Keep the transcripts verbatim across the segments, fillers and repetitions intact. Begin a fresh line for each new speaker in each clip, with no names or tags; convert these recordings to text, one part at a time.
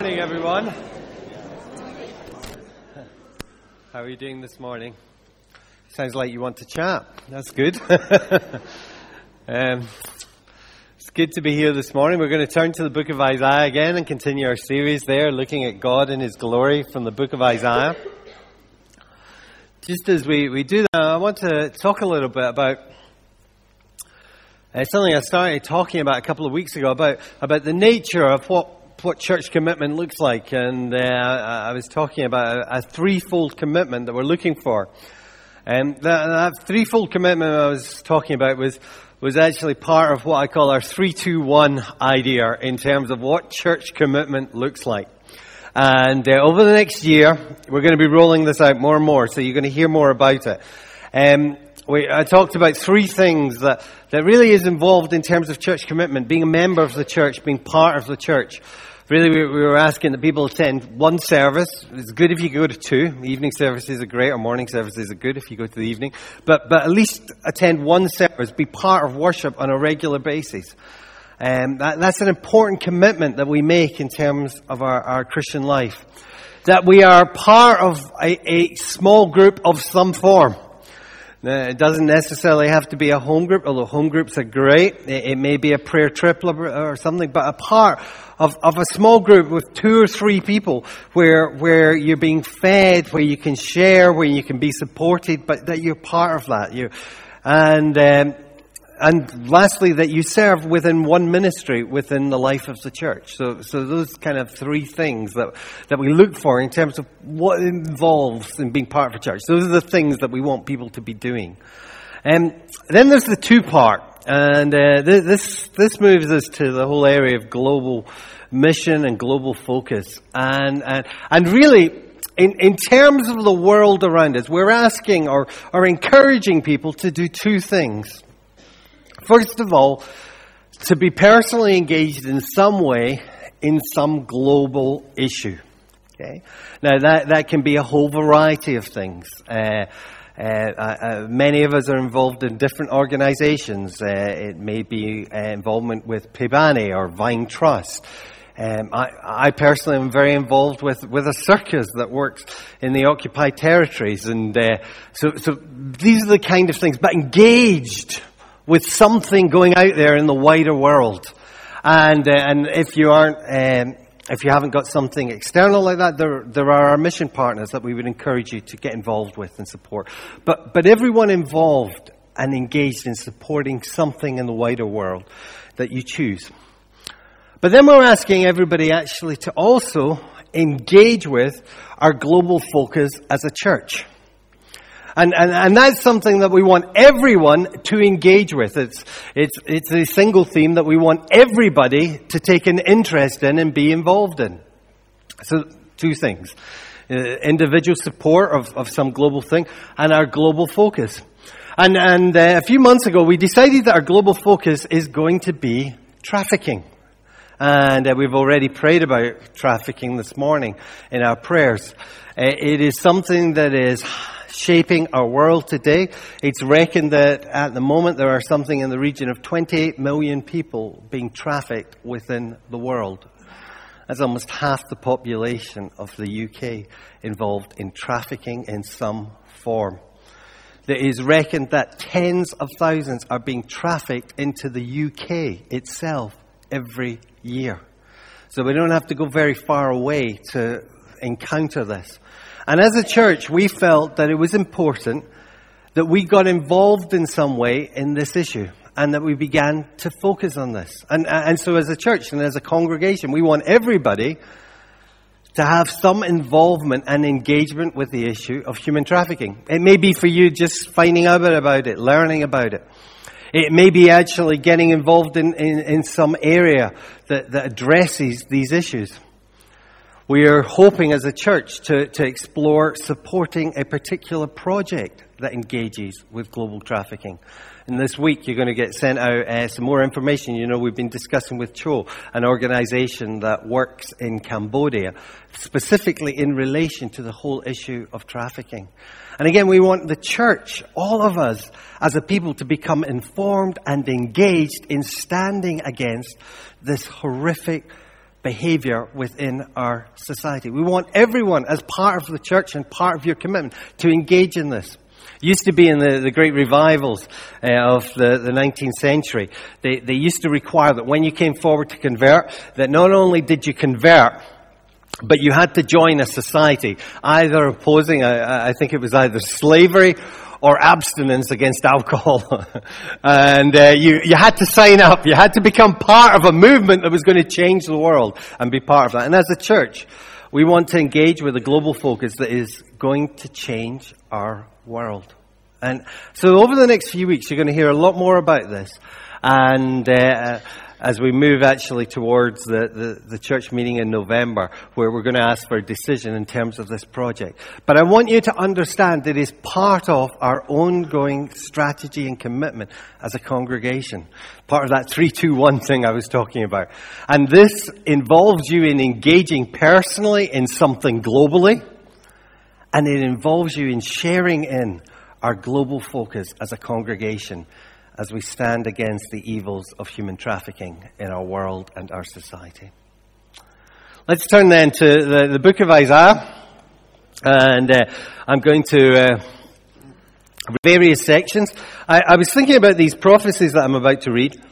Good morning, everyone. How are you doing this morning? Sounds like you want to chat. That's good. um, it's good to be here this morning. We're going to turn to the book of Isaiah again and continue our series there, looking at God and His glory from the book of Isaiah. Just as we, we do that, I want to talk a little bit about uh, something I started talking about a couple of weeks ago, about, about the nature of what what church commitment looks like. And uh, I was talking about a, a threefold commitment that we're looking for. And that, that threefold commitment I was talking about was was actually part of what I call our three two one idea in terms of what church commitment looks like. And uh, over the next year, we're going to be rolling this out more and more, so you're going to hear more about it. Um, we, I talked about three things that, that really is involved in terms of church commitment: being a member of the church, being part of the church. Really, we, we were asking that people attend one service. It's good if you go to two. Evening services are great, or morning services are good if you go to the evening. But but at least attend one service, be part of worship on a regular basis. Um, that, that's an important commitment that we make in terms of our, our Christian life. That we are part of a, a small group of some form. Now, it doesn't necessarily have to be a home group, although home groups are great. It, it may be a prayer trip or something, but a part of, of a small group with two or three people where where you're being fed, where you can share, where you can be supported, but that you're part of that. You and um, and lastly, that you serve within one ministry within the life of the church. So so those kind of three things that that we look for in terms of what involves in being part of a church. Those are the things that we want people to be doing. And then there's the two part. And uh, this this moves us to the whole area of global mission and global focus. And and, and really, in, in terms of the world around us, we're asking or, or encouraging people to do two things. First of all, to be personally engaged in some way in some global issue. Okay. Now that that can be a whole variety of things. Uh, Uh, uh, many of us are involved in different organizations. Uh, it may be uh, involvement with Pebani or Vine Trust. Um, I, I personally am very involved with, with a circus that works in the occupied territories. And uh, so, so these are the kind of things, but engaged with something going out there in the wider world. And uh, and if you aren't... Um, If you haven't got something external like that, there there are our mission partners that we would encourage you to get involved with and support. But but everyone involved and engaged in supporting something in the wider world that you choose. But then we're asking everybody actually to also engage with our global focus as a church. And, and and that's something that we want everyone to engage with. It's it's it's a single theme that we want everybody to take an interest in and be involved in. So two things: uh, individual support of, of some global thing, and our global focus. And and uh, a few months ago, we decided that our global focus is going to be trafficking. And uh, we've already prayed about trafficking this morning in our prayers. Uh, it is something that is shaping our world today. It's reckoned that at the moment there are something in the region of twenty-eight million people being trafficked within the world. That's almost half the population of the U K involved in trafficking in some form. It is reckoned that tens of thousands are being trafficked into the U K itself every year. So we don't have to go very far away to encounter this. And as a church, we felt that it was important that we got involved in some way in this issue and that we began to focus on this. And, and so as a church and as a congregation, we want everybody to have some involvement and engagement with the issue of human trafficking. It may be for you just finding out about it, learning about it. It may be actually getting involved in, in, in some area that, that addresses these issues. We are hoping as a church to, to explore supporting a particular project that engages with global trafficking. And this week you're going to get sent out uh, some more information. You know, we've been discussing with Cho, an organization that works in Cambodia, specifically in relation to the whole issue of trafficking. And again, we want the church, all of us as a people, to become informed and engaged in standing against this horrific behavior within our society. We want everyone as part of the church and part of your commitment to engage in this. It used to be in the, the great revivals uh, of the, the nineteenth century. They, they used to require that when you came forward to convert, that not only did you convert, but you had to join a society, either opposing, I, I think it was either slavery or abstinence against alcohol. and uh, you, you had to sign up. You had to become part of a movement that was going to change the world and be part of that. And as a church, we want to engage with a global focus that is going to change our world. And so over the next few weeks, you're going to hear a lot more about this. And uh, as we move actually towards the, the, the church meeting in November, where we're going to ask for a decision in terms of this project. But I want you to understand that it is part of our ongoing strategy and commitment as a congregation. Part of that three two one thing I was talking about. And this involves you in engaging personally in something globally. And it involves you in sharing in our global focus as a congregation as we stand against the evils of human trafficking in our world and our society. Let's turn then to the, the book of Isaiah. And uh, I'm going to uh, various sections. I, I was thinking about these prophecies that I'm about to read.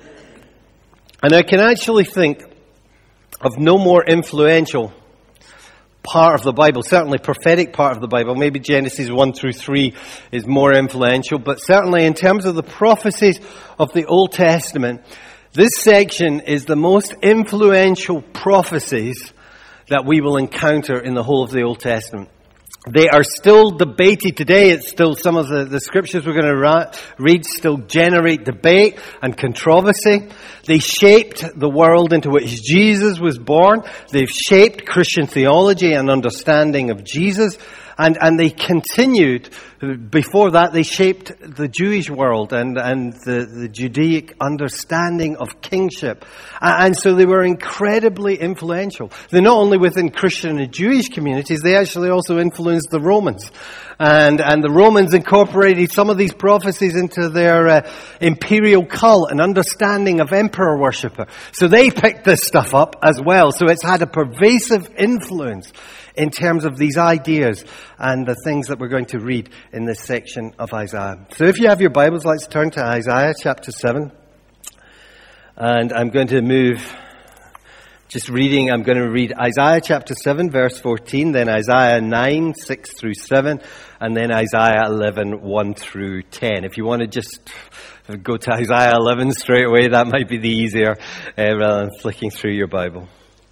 And I can actually think of no more influential part of the Bible, certainly prophetic part of the Bible. Maybe Genesis one through three is more influential, but certainly in terms of the prophecies of the Old Testament, this section is the most influential prophecies that we will encounter in the whole of the Old Testament. They are still debated today. It's still some of the, the scriptures we're going to ra- read still generate debate and controversy. They shaped the world into which Jesus was born. They've shaped Christian theology and understanding of Jesus. And, and they continued, before that, they shaped the Jewish world and, and the, the Judaic understanding of kingship. And so they were incredibly influential. They're not only within Christian and Jewish communities, they actually also influenced the Romans. And, and the Romans incorporated some of these prophecies into their uh, imperial cult and understanding of emperor worshipper. So they picked this stuff up as well. So it's had a pervasive influence in terms of these ideas and the things that we're going to read in this section of Isaiah. So if you have your Bibles, let's turn to Isaiah chapter seven. And I'm going to move, just reading, I'm going to read Isaiah chapter seven, verse fourteen, then Isaiah nine, six through seven, and then Isaiah eleven, one through ten. If you want to just go to Isaiah eleven straight away, that might be the easier, uh, rather than flicking through your Bible.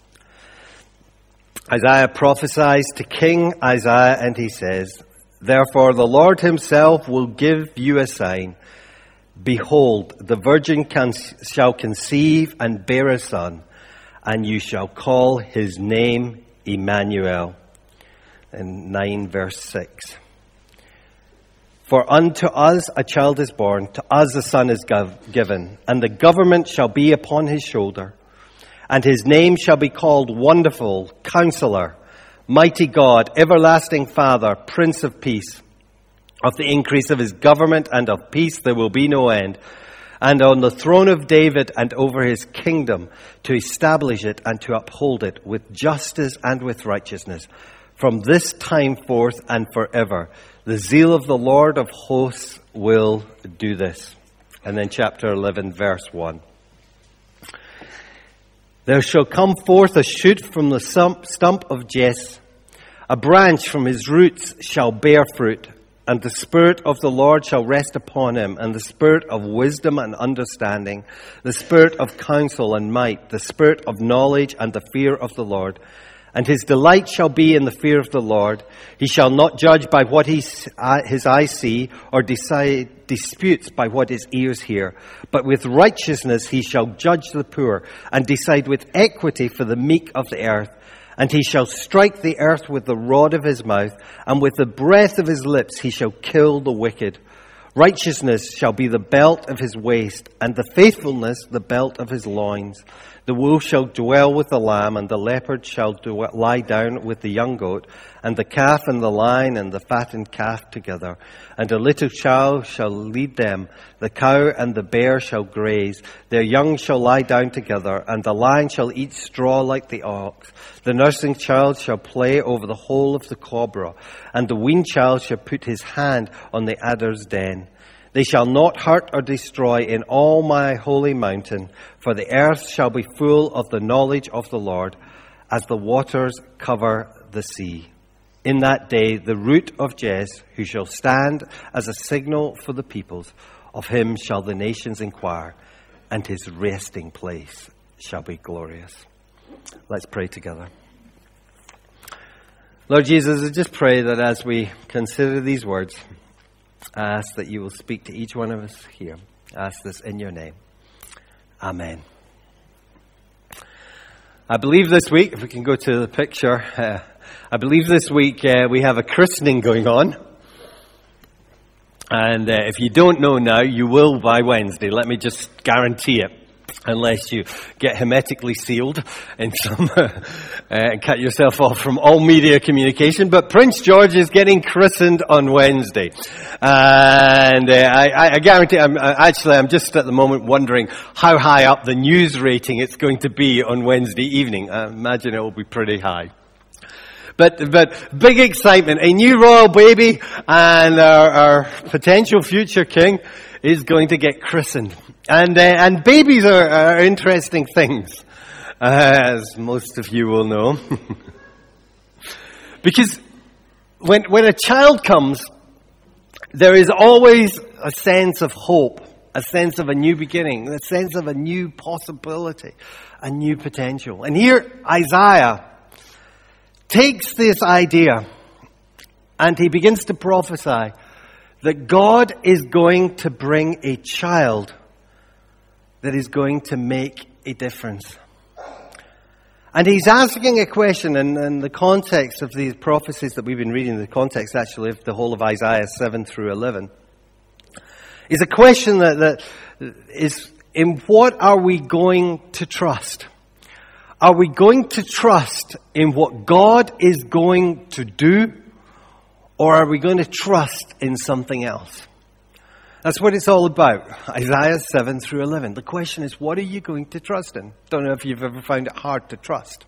Isaiah prophesies to King Isaiah, and he says, "Therefore the Lord himself will give you a sign. Behold, the virgin can, shall conceive and bear a son, and you shall call his name Emmanuel." In nine verse six. "For unto us a child is born, to us a son is given, and the government shall be upon his shoulder. And his name shall be called Wonderful, Counselor, Mighty God, Everlasting Father, Prince of Peace. Of the increase of his government and of peace there will be no end. And on the throne of David and over his kingdom, to establish it and to uphold it with justice and with righteousness, from this time forth and forever. The zeal of the Lord of hosts will do this." And then chapter eleven, verse one. "There shall come forth a shoot from the stump of Jesse. A branch from his roots shall bear fruit. And the Spirit of the Lord shall rest upon him, and the Spirit of wisdom and understanding, the Spirit of counsel and might, the Spirit of knowledge and the fear of the Lord. And his delight shall be in the fear of the Lord. He shall not judge by what he, uh, his eyes see, or decide disputes by what his ears hear. But with righteousness he shall judge the poor, and decide with equity for the meek of the earth. And he shall strike the earth with the rod of his mouth, and with the breath of his lips he shall kill the wicked. Righteousness shall be the belt of his waist, and the faithfulness the belt of his loins. The wolf shall dwell with the lamb, and the leopard shall dwell, lie down with the young goat, and the calf and the lion and the fattened calf together. And a little child shall lead them. The cow and the bear shall graze. Their young shall lie down together, and the lion shall eat straw like the ox. The nursing child shall play over the hole of the cobra, and the weaned child shall put his hand on the adder's den. They shall not hurt or destroy in all my holy mountain, for the earth shall be full of the knowledge of the Lord, as the waters cover the sea. In that day, the root of Jesse, who shall stand as a signal for the peoples, of him shall the nations inquire, and his resting place shall be glorious. Let's pray together. Lord Jesus, I just pray that as we consider these words, I ask that you will speak to each one of us here. I ask this in your name. Amen. I believe this week, if we can go to the picture, uh, I believe this week uh, we have a christening going on. And uh, if you don't know now, you will by Wednesday. Let me just guarantee it. Unless you get hermetically sealed in some, uh, and cut yourself off from all media communication. But Prince George is getting christened on Wednesday. And uh, I, I guarantee, I'm, uh, actually I'm just at the moment wondering how high up the news rating it's going to be on Wednesday evening. I imagine it will be pretty high. But, but big excitement. A new royal baby and our, our potential future king is going to get christened. And, uh, and babies are, are interesting things, uh, as most of you will know. Because when, when a child comes, there is always a sense of hope, a sense of a new beginning, a sense of a new possibility, a new potential. And here Isaiah takes this idea and he begins to prophesy that God is going to bring a child that is going to make a difference. And he's asking a question in, in the context of these prophecies that we've been reading, the context actually of the whole of Isaiah seven through eleven, is a question that, that is, in what are we going to trust? Are we going to trust in what God is going to do, or are we going to trust in something else? That's what it's all about. Isaiah seven through eleven. The question is, what are you going to trust in? Don't know if you've ever found it hard to trust.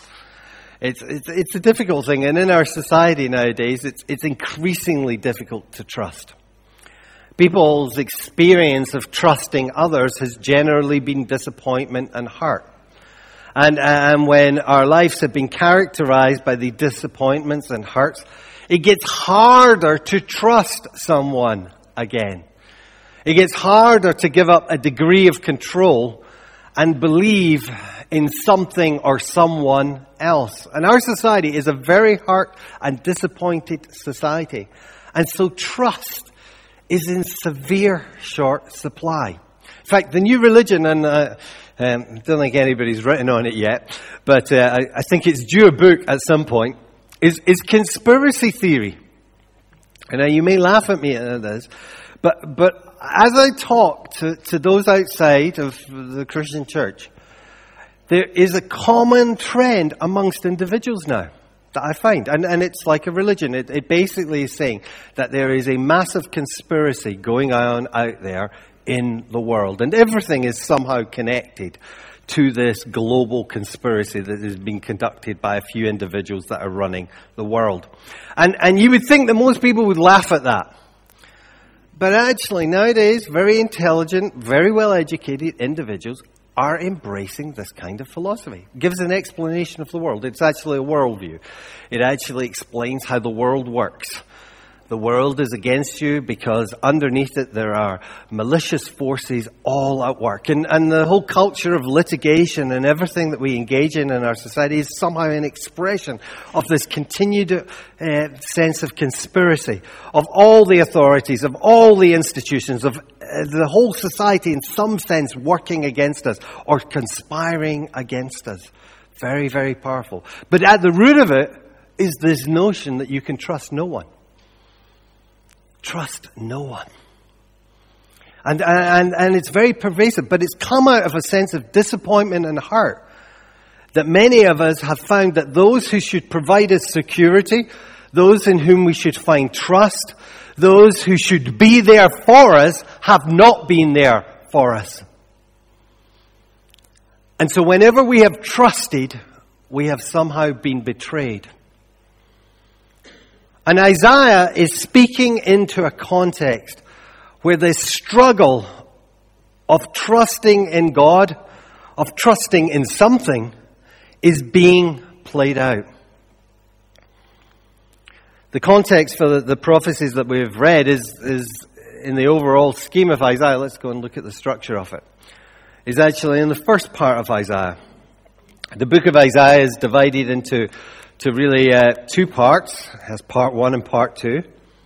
It's, it's, it's a difficult thing. And in our society nowadays, it's, it's increasingly difficult to trust. People's experience of trusting others has generally been disappointment and hurt. And, and when our lives have been characterized by the disappointments and hurts, it gets harder to trust someone again. It gets harder to give up a degree of control and believe in something or someone else. And our society is a very hurt and disappointed society. And so trust is in severe short supply. In fact, the new religion, and uh, um, I don't think anybody's written on it yet, but uh, I, I think it's due a book at some point, is, is conspiracy theory. And now you may laugh at me at this, but, but as I talk to, to those outside of the Christian church, there is a common trend amongst individuals now that I find. And, and it's like a religion. It, it basically is saying that there is a massive conspiracy going on out there in the world. And everything is somehow connected to this global conspiracy that is being conducted by a few individuals that are running the world. And, and you would think that most people would laugh at that. But actually, nowadays, very intelligent, very well-educated individuals are embracing this kind of philosophy. It gives an explanation of the world. It's actually a worldview. It actually explains how the world works. The world is against you because underneath it there are malicious forces all at work. And, and the whole culture of litigation and everything that we engage in in our society is somehow an expression of this continued uh, sense of conspiracy, of all the authorities, of all the institutions, of uh, the whole society in some sense working against us or conspiring against us. Very, very powerful. But at the root of it is this notion that you can trust no one. Trust no one. And, and, and it's very pervasive, but it's come out of a sense of disappointment and hurt that many of us have found that those who should provide us security, those in whom we should find trust, those who should be there for us, have not been there for us. And so whenever we have trusted, we have somehow been betrayed. And Isaiah is speaking into a context where the struggle of trusting in God, of trusting in something, is being played out. The context for the, the prophecies that we've read is, is in the overall scheme of Isaiah. Let's go and look at the structure of it. Is actually in the first part of Isaiah. The book of Isaiah is divided into to really uh, two parts. It has part one and part two.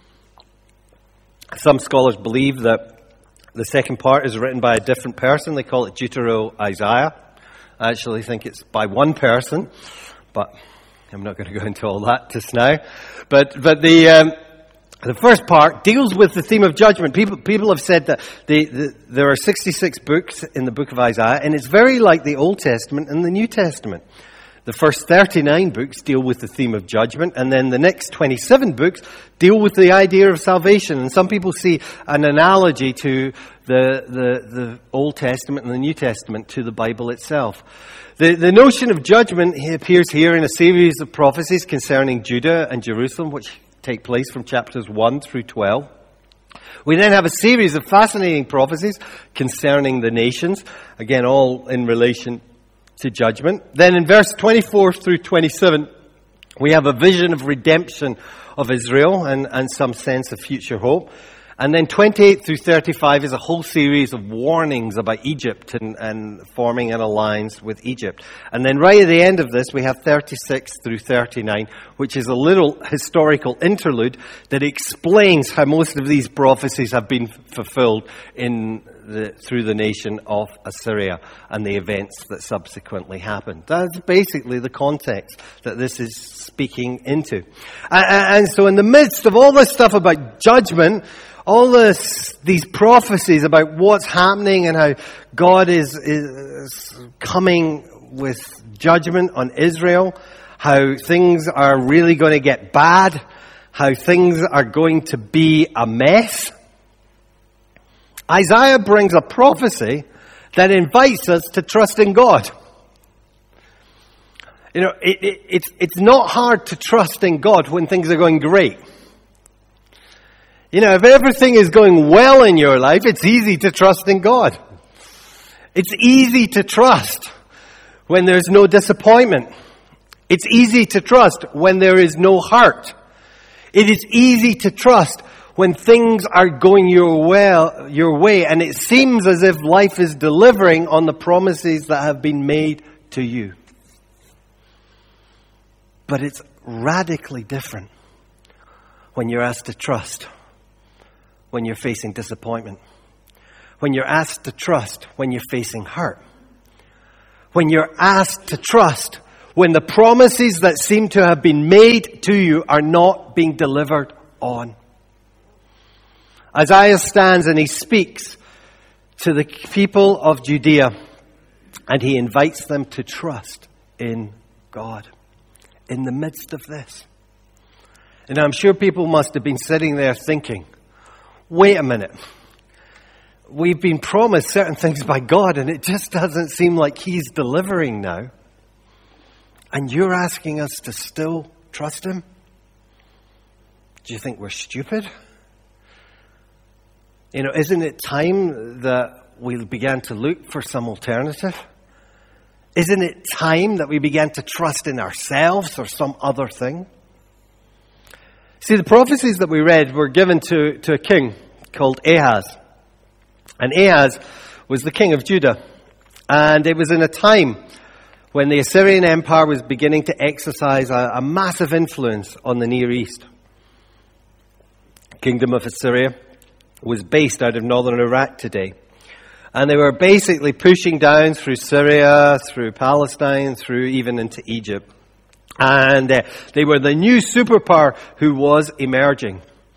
Some scholars believe that the second part is written by a different person. They call it Deutero-Isaiah. I actually think it's by one person, but I'm not going to go into all that just now. But but the um, the first part deals with the theme of judgment. People people have said that the, the, there are sixty-six books in the book of Isaiah, and it's very like the Old Testament and the New Testament. The first thirty-nine books deal with the theme of judgment, and then the next twenty-seven books deal with the idea of salvation. And some people see an analogy to the the, the Old Testament and the New Testament to the Bible itself. The, the notion of judgment appears here in a series of prophecies concerning Judah and Jerusalem, which take place from chapters one through twelve. We then have a series of fascinating prophecies concerning the nations, again, all in relation to judgment. Then in verse twenty-four through twenty-seven, we have a vision of redemption of Israel and, and some sense of future hope. And then twenty-eight through thirty-five is a whole series of warnings about Egypt and, and forming an alliance with Egypt. And then right at the end of this, we have thirty-six through thirty-nine, which is a little historical interlude that explains how most of these prophecies have been fulfilled in the, through the nation of Assyria and the events that subsequently happened. That's basically the context that this is speaking into. And, and so in the midst of all this stuff about judgment, all this, these prophecies about what's happening and how God is, is coming with judgment on Israel, how things are really going to get bad, how things are going to be a mess, Isaiah brings a prophecy that invites us to trust in God. You know, it, it, it's, it's not hard to trust in God when things are going great. You know, if everything is going well in your life, it's easy to trust in God. It's easy to trust when there's no disappointment. It's easy to trust when there is no hurt. It is easy to trust when things are going your well, your way, and it seems as if life is delivering on the promises that have been made to you. But it's radically different when you're asked to trust when you're facing disappointment. When you're asked to trust when you're facing hurt. When you're asked to trust when the promises that seem to have been made to you are not being delivered on. Isaiah stands and he speaks to the people of Judea, and he invites them to trust in God in the midst of this. And I'm sure people must have been sitting there thinking, wait a minute, we've been promised certain things by God and it just doesn't seem like he's delivering now. And you're asking us to still trust him? Do you think we're stupid? You know, isn't it time that we began to look for some alternative? Isn't it time that we began to trust in ourselves or some other thing? See, the prophecies that we read were given to, to a king called Ahaz. And Ahaz was the king of Judah. And it was in a time when the Assyrian Empire was beginning to exercise a, a massive influence on the Near East. The kingdom of Assyria was based out of northern Iraq today. And they were basically pushing down through Syria, through Palestine, through even into Egypt. And uh, they were the new superpower who was emerging.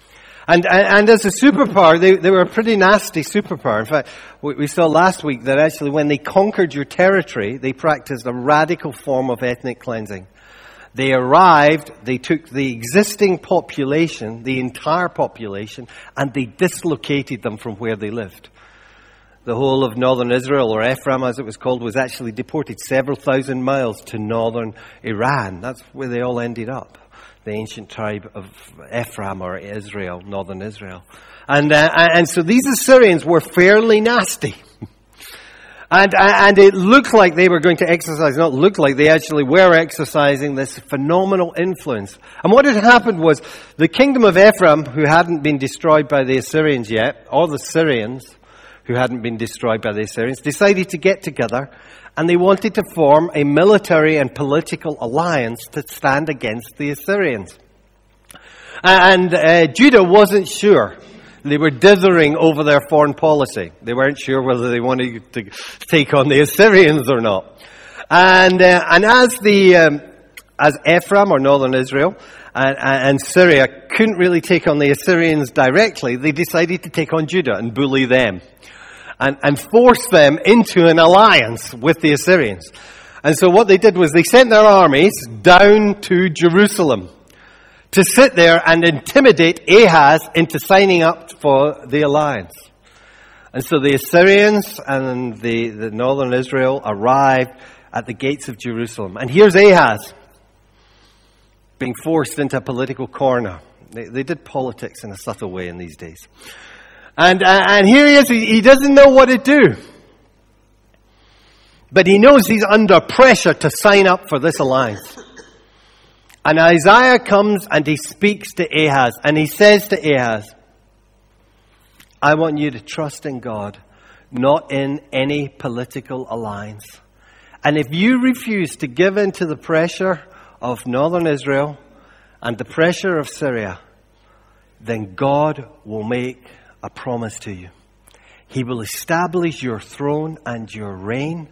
And, and, and as a superpower, they, they were a pretty nasty superpower. In fact, we, we saw last week that actually when they conquered your territory, they practiced a radical form of ethnic cleansing. They arrived, they took the existing population, the entire population, and they dislocated them from where they lived. The whole of northern Israel, or Ephraim as it was called, was actually deported several thousand miles to northern Iran. That's where they all ended up. The ancient tribe of Ephraim, or Israel, northern Israel. And, uh, and so these Assyrians were fairly nasty. And, and it looked like they were going to exercise, not looked like, they actually were exercising this phenomenal influence. And what had happened was the kingdom of Ephraim, who hadn't been destroyed by the Assyrians yet, or the Syrians, who hadn't been destroyed by the Assyrians, decided to get together, and they wanted to form a military and political alliance to stand against the Assyrians. And uh, Judah wasn't sure. They were dithering over their foreign policy. They weren't sure whether they wanted to take on the Assyrians or not. And uh, and as the um, as Ephraim, or northern Israel, and, and Syria couldn't really take on the Assyrians directly, they decided to take on Judah and bully them, and and force them into an alliance with the Assyrians. And so what they did was they sent their armies down to Jerusalem to sit there and intimidate Ahaz into signing up for the alliance. And so the Assyrians and the, the northern Israel arrived at the gates of Jerusalem. And here's Ahaz being forced into a political corner. They, they did politics in a subtle way in these days. And, and here he is, he, he doesn't know what to do. But he knows he's under pressure to sign up for this alliance. And Isaiah comes and he speaks to Ahaz, and he says to Ahaz, I want you to trust in God, not in any political alliance. And if you refuse to give in to the pressure of northern Israel and the pressure of Syria, then God will make a promise to you. He will establish your throne and your reign,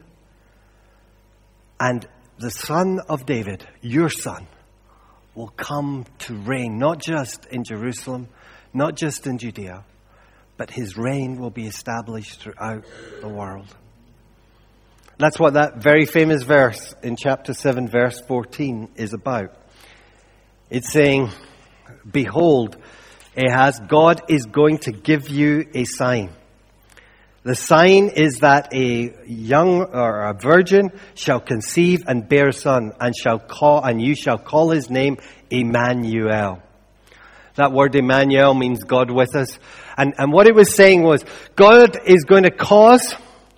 and the son of David, your son, will come to reign, not just in Jerusalem, not just in Judea, but his reign will be established throughout the world. That's what that very famous verse in chapter seven, verse fourteen is about. It's saying, behold, Ahaz, God is going to give you a sign. The sign is that a young or a virgin shall conceive and bear a son, and shall call, and you shall call his name Emmanuel. That word Emmanuel means God with us. And, and what it was saying was, God is going to cause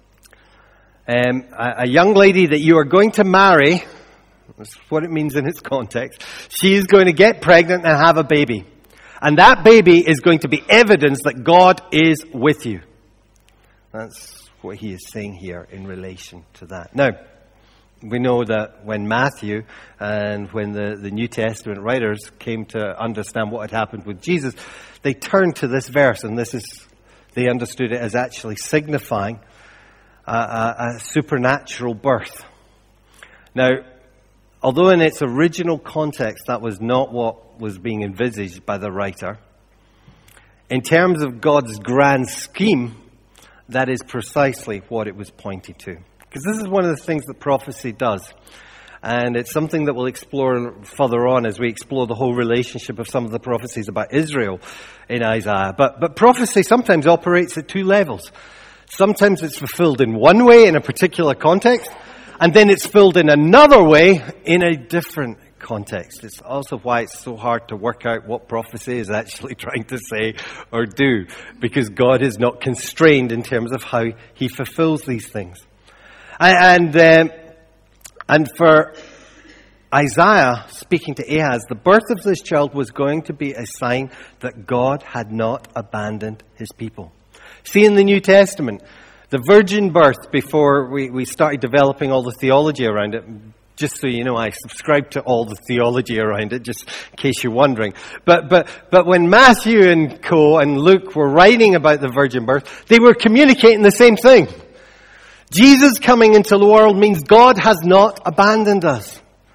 um, a, a young lady that you are going to marry, that's what it means in its context, she is going to get pregnant and have a baby. And that baby is going to be evidence that God is with you. That's what he is saying here in relation to that. Now, we know that when Matthew and when the, the New Testament writers came to understand what had happened with Jesus, they turned to this verse, and this is, they understood it as actually signifying a, a, a supernatural birth. Now, although in its original context that was not what was being envisaged by the writer, in terms of God's grand scheme, that is precisely what it was pointing to. Because this is one of the things that prophecy does. And it's something that we'll explore further on as we explore the whole relationship of some of the prophecies about Israel in Isaiah. But, but prophecy sometimes operates at two levels. Sometimes it's fulfilled in one way in a particular context, and then it's filled in another way in a different context. It's also why it's so hard to work out what prophecy is actually trying to say or do, because God is not constrained in terms of how he fulfills these things. And um, and for Isaiah speaking to Ahaz, the birth of this child was going to be a sign that God had not abandoned his people. See, in the New Testament, the virgin birth, before we, we started developing all the theology around it, just so you know, I subscribe to all the theology around it, just in case you're wondering. But but but when Matthew and co and Luke were writing about the virgin birth, they were communicating the same thing. Jesus coming into the world means God has not abandoned us.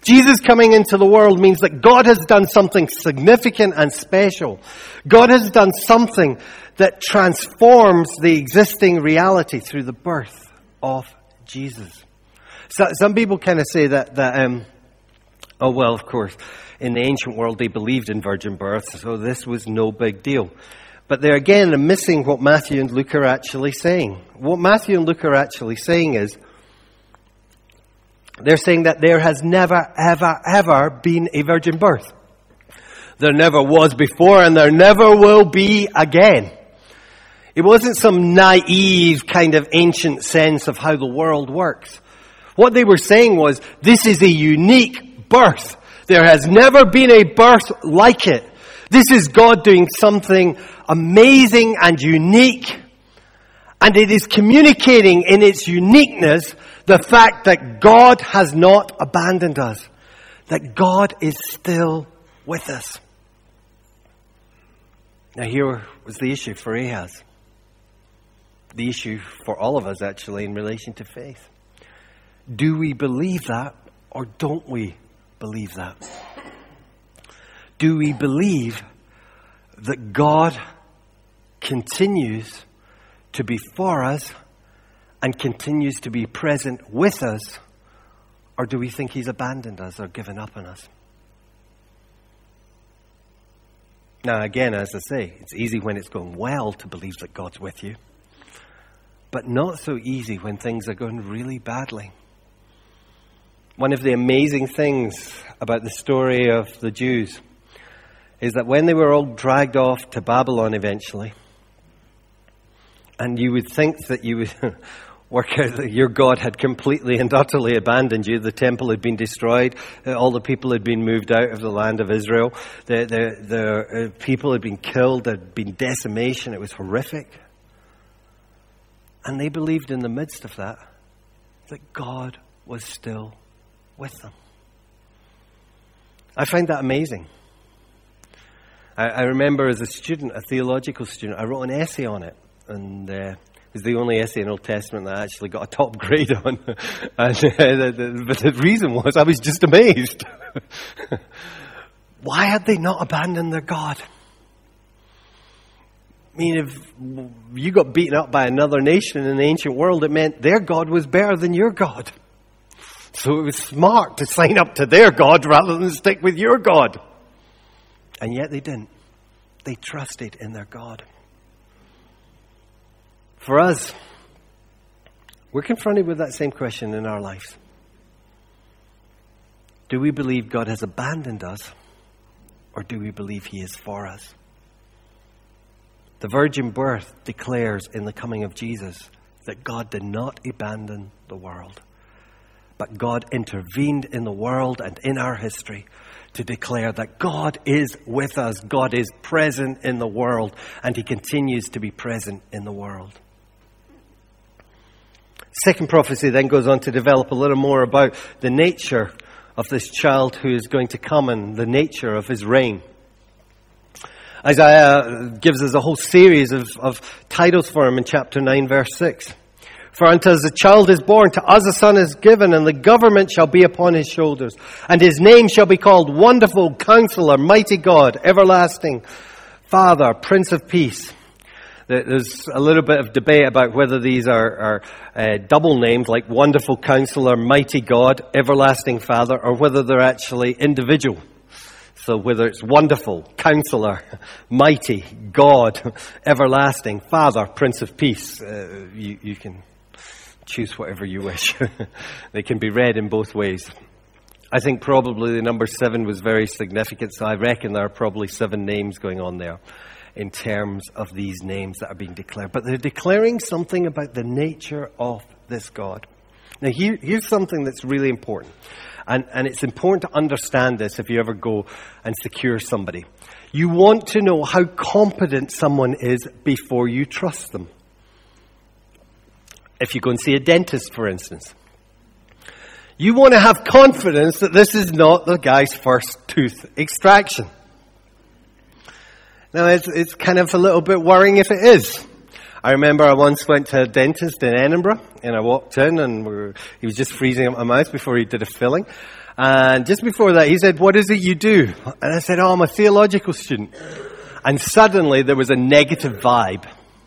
Jesus coming into the world means that God has done something significant and special. God has done something that transforms the existing reality through the birth of Jesus. So, some people kind of say that, that um, oh, well, of course, in the ancient world they believed in virgin births, so this was no big deal. But they're again missing what Matthew and Luke are actually saying. What Matthew and Luke are actually saying is, they're saying that there has never, ever, ever been a virgin birth. There never was before, and there never will be again. It wasn't some naive kind of ancient sense of how the world works. What they were saying was, this is a unique birth. There has never been a birth like it. This is God doing something amazing and unique. And it is communicating in its uniqueness the fact that God has not abandoned us. That God is still with us. Now here was the issue for Ahaz. The issue for all of us actually in relation to faith. Do we believe that or don't we believe that? Do we believe that God continues to be for us and continues to be present with us, or do we think he's abandoned us or given up on us? Now again, as I say, it's easy when it's going well to believe that God's with you, but not so easy when things are going really badly. One of the amazing things about the story of the Jews is that when they were all dragged off to Babylon eventually, and you would think that you would work out that your God had completely and utterly abandoned you. The temple had been destroyed. All the people had been moved out of the land of Israel. The, the, the people had been killed. There had been decimation. It was horrific. And they believed in the midst of that, that God was still with them. I find that amazing. I, I remember as a student, a theological student, I wrote an essay on it. And uh, it was the only essay in Old Testament that I actually got a top grade on. and, uh, the, the, but the reason was I was just amazed. Why had they not abandoned their God? I mean, if you got beaten up by another nation in the ancient world, it meant their God was better than your God. So it was smart to sign up to their God rather than stick with your God. And yet they didn't. They trusted in their God. For us, we're confronted with that same question in our lives. Do we believe God has abandoned us, or do we believe he is for us? The virgin birth declares in the coming of Jesus that God did not abandon the world, but God intervened in the world and in our history to declare that God is with us. God is present in the world, and he continues to be present in the world. Second prophecy then goes on to develop a little more about the nature of this child who is going to come and the nature of his reign. Isaiah gives us a whole series of, of titles for him in chapter nine, verse six. For unto us a child is born, to us a son is given, and the government shall be upon his shoulders. And his name shall be called Wonderful Counselor, Mighty God, Everlasting Father, Prince of Peace. There's a little bit of debate about whether these are, are uh, double names, like Wonderful Counselor, Mighty God, Everlasting Father, or whether they're actually individual. So whether it's Wonderful Counselor, Mighty God, Everlasting Father, Prince of Peace, uh, you, you can choose whatever you wish. They can be read in both ways. I think probably the number seven was very significant, so I reckon there are probably seven names going on there in terms of these names that are being declared. But they're declaring something about the nature of this God. Now here, here's something that's really important. And, and it's important to understand this if you ever go and secure somebody. You want to know how competent someone is before you trust them. If you go and see a dentist, for instance, you want to have confidence that this is not the guy's first tooth extraction. Now, it's, it's kind of a little bit worrying if it is. I remember I once went to a dentist in Edinburgh, and I walked in, and we were, he was just freezing up my mouth before he did a filling. And just before that, he said, what is it you do? And I said, oh, I'm a theological student. And suddenly there was a negative vibe,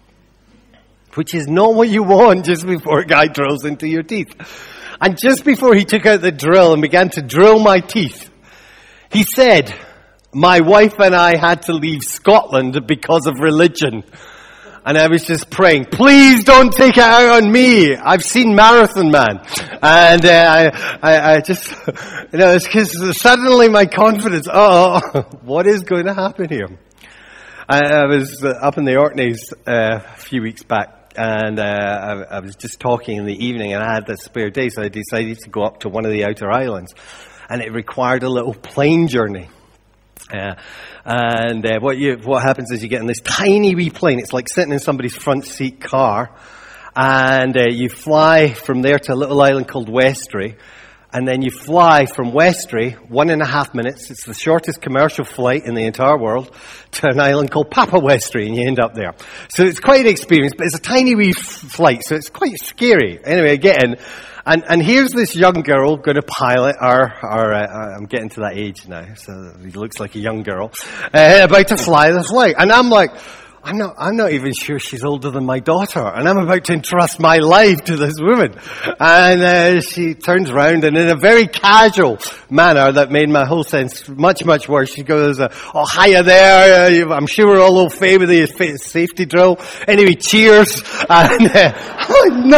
which is not what you want just before a guy drills into your teeth. And just before he took out the drill and began to drill my teeth, he said, my wife and I had to leave Scotland because of religion. And I was just praying, please don't take it out on me. I've seen Marathon Man. And uh, I, I, I just, you know, it's because suddenly my confidence, oh, what is going to happen here? I, I was uh, up in the Orkneys uh, a few weeks back, and uh, I, I was just talking in the evening, and I had that spare day, so I decided to go up to one of the outer islands. And it required a little plane journey. Uh, and uh, what you what happens is you get in this tiny wee plane. It's like sitting in somebody's front seat car, and uh, you fly from there to a little island called Westray, and then you fly from Westray one and a half minutes. It's the shortest commercial flight in the entire world to an island called Papawestray, and you end up there. So it's quite an experience, but it's a tiny wee f- flight, so it's quite scary. Anyway, I get in. And, and here's this young girl going to pilot our, our uh, I'm getting to that age now, so he looks like a young girl, uh, about to fly the flight. And I'm like, I'm not, I'm not even sure she's older than my daughter. And I'm about to entrust my life to this woman. And uh, she turns around, and in a very casual manner that made my whole sense much, much worse, she goes, uh, oh, hiya there. Uh, I'm sure we're all au fait with the safety drill. Anyway, cheers. And uh, I'm like,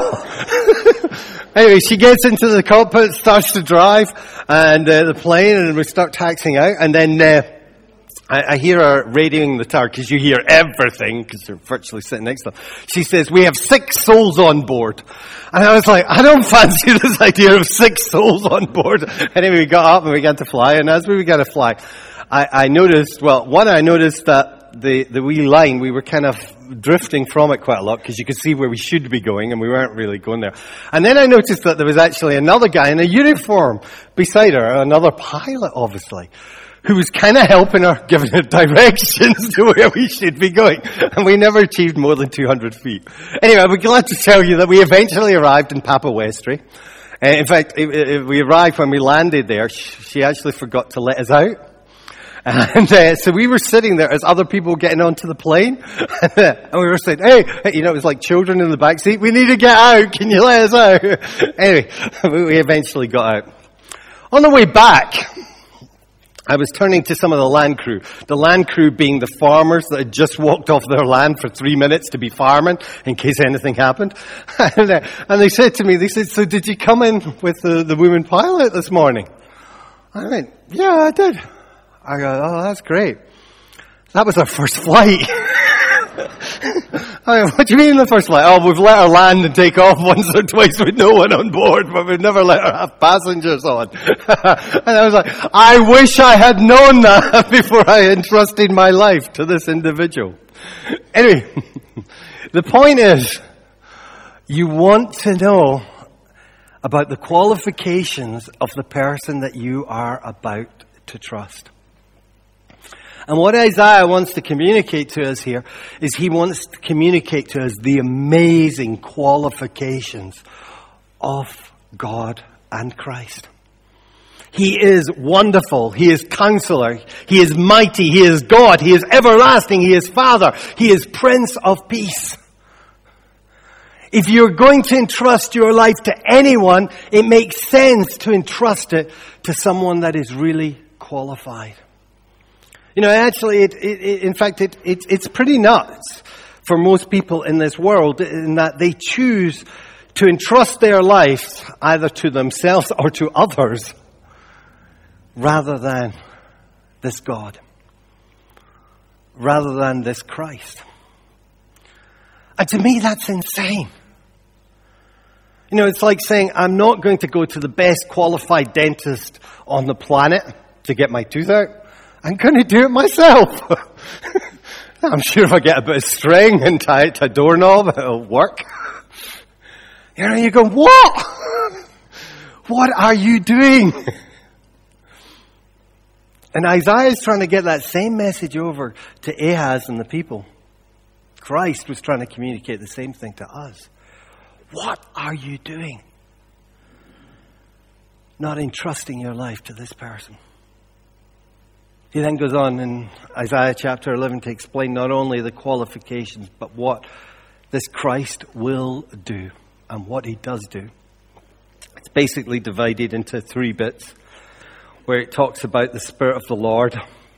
no! Anyway, she gets into the cockpit, starts to drive, and uh, the plane, and we start taxiing out, and then uh, I, I hear her radioing the tower, because you hear everything, because you're virtually sitting next to them. She says, we have six souls on board. And I was like, I don't fancy this idea of six souls on board. Anyway, we got up and we began to fly, and as we began to fly, I, I noticed, well, one, I noticed that the, the wee line, we were kind of drifting from it quite a lot, because you could see where we should be going, and we weren't really going there. And then I noticed that there was actually another guy in a uniform beside her, another pilot, obviously, who was kind of helping her, giving her directions to where we should be going. And we never achieved more than two hundred feet. Anyway, I'm glad to tell you that we eventually arrived in Papawestray. Uh, in fact, it, it, we arrived when we landed there. She actually forgot to let us out. And uh, so we were sitting there as other people were getting onto the plane. And we were saying, hey, you know, it was like children in the back seat. We need to get out. Can you let us out? Anyway, we eventually got out. On the way back, I was turning to some of the land crew. The land crew being the farmers that had just walked off their land for three minutes to be farming in case anything happened. And, uh, and they said to me, they said, so did you come in with the, the woman pilot this morning? I went, yeah, I did. I go, oh, that's great. That was our first flight. I mean, what do you mean the first flight? Oh, we've let her land and take off once or twice with no one on board, but we've never let her have passengers on. And I was like, I wish I had known that before I entrusted my life to this individual. Anyway, the point is, you want to know about the qualifications of the person that you are about to trust. And what Isaiah wants to communicate to us here is he wants to communicate to us the amazing qualifications of God and Christ. He is wonderful. He is counselor. He is mighty. He is God. He is everlasting. He is Father. He is Prince of Peace. If you're going to entrust your life to anyone, it makes sense to entrust it to someone that is really qualified. You know, actually, it, it, it, in fact, it, it, it's pretty nuts for most people in this world in that they choose to entrust their life either to themselves or to others rather than this God, rather than this Christ. And to me, that's insane. You know, it's like saying, I'm not going to go to the best qualified dentist on the planet to get my tooth out. I'm going to do it myself. I'm sure if I get a bit of string and tie it to a doorknob, it'll work. You know, you go, what? What are you doing? And Isaiah is trying to get that same message over to Ahaz and the people. Christ was trying to communicate the same thing to us. What are you doing? What are you doing? And Isaiah is trying to get that same message over to Ahaz and the people. Christ was trying to communicate the same thing to us. What are you doing? What are you doing? What are you doing? What are you doing? What are you doing? What are you doing? What are you doing? What are you doing? What are you doing? not entrusting your life to this person. He then goes on in Isaiah chapter eleven to explain not only the qualifications, but what this Christ will do and what he does do. It's basically divided into three bits, where it talks about the Spirit of the Lord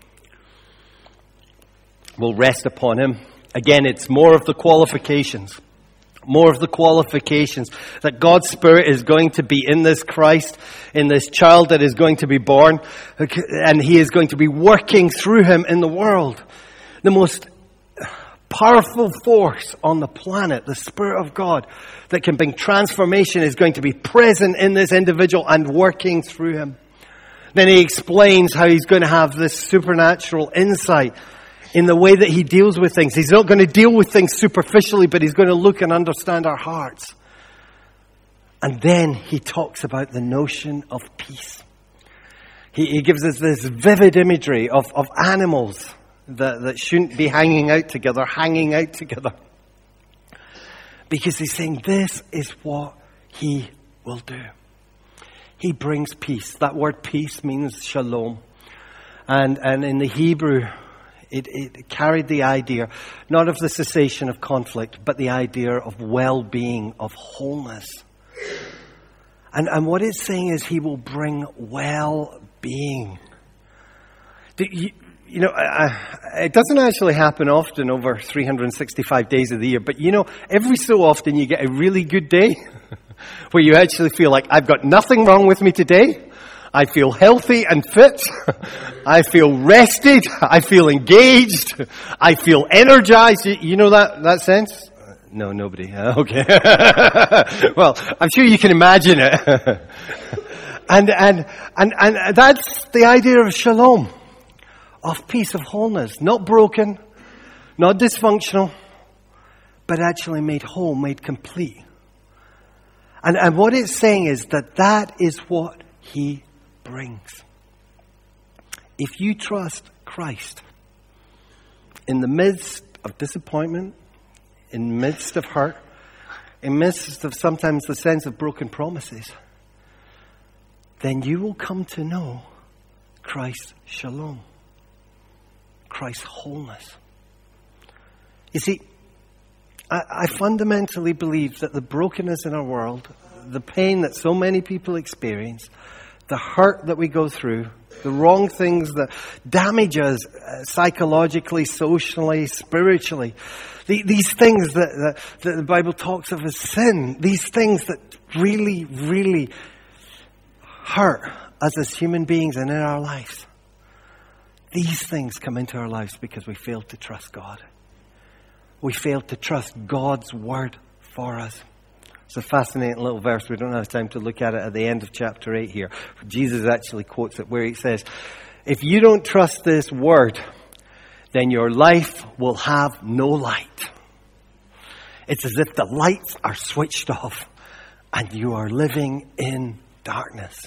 will rest upon him. Again, it's more of the qualifications. More of the qualifications that God's Spirit is going to be in this Christ, in this child that is going to be born, and he is going to be working through him in the world. The most powerful force on the planet, the Spirit of God, that can bring transformation is going to be present in this individual and working through him. Then he explains how he's going to have this supernatural insight in the way that he deals with things. He's not going to deal with things superficially, but he's going to look and understand our hearts. And then he talks about the notion of peace. He, he gives us this vivid imagery of, of animals that, that shouldn't be hanging out together, hanging out together. Because he's saying this is what he will do. He brings peace. That word peace means shalom. And, and in the Hebrew, It, it carried the idea, not of the cessation of conflict, but the idea of well-being, of wholeness. And, and what it's saying is he will bring well-being. You, you know, I, I, it doesn't actually happen often over three hundred sixty-five days of the year, but you know, every so often you get a really good day where you actually feel like, I've got nothing wrong with me today. I feel healthy and fit. I feel rested. I feel engaged. I feel energized. You know that, that sense? No, nobody. Okay. Well, I'm sure you can imagine it. and, and, and, and that's the idea of shalom, of peace, of wholeness. Not broken, not dysfunctional, but actually made whole, made complete. And, and what it's saying is that that is what he brings. If you trust Christ in the midst of disappointment, in the midst of hurt, in the midst of sometimes the sense of broken promises, then you will come to know Christ's shalom, Christ's wholeness. You see, I, I fundamentally believe that the brokenness in our world, the pain that so many people experience, the hurt that we go through, the wrong things that damage us uh, psychologically, socially, spiritually, the, these things that, that, that the Bible talks of as sin, these things that really, really hurt us as human beings and in our lives. These things come into our lives because we failed to trust God. We failed to trust God's word for us. It's a fascinating little verse. We don't have time to look at it at the end of chapter eight here. Jesus actually quotes it where he says, if you don't trust this word, then your life will have no light. It's as if the lights are switched off and you are living in darkness.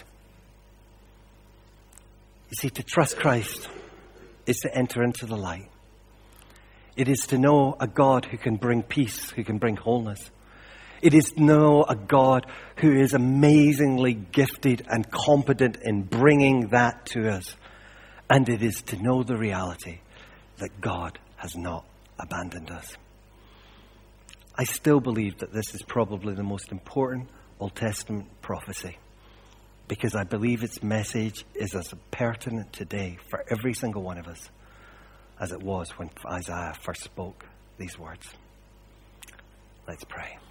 You see, to trust Christ is to enter into the light. It is to know a God who can bring peace, who can bring wholeness. It is to know a God who is amazingly gifted and competent in bringing that to us. And it is to know the reality that God has not abandoned us. I still believe that this is probably the most important Old Testament prophecy, because I believe its message is as pertinent today for every single one of us as it was when Isaiah first spoke these words. Let's pray.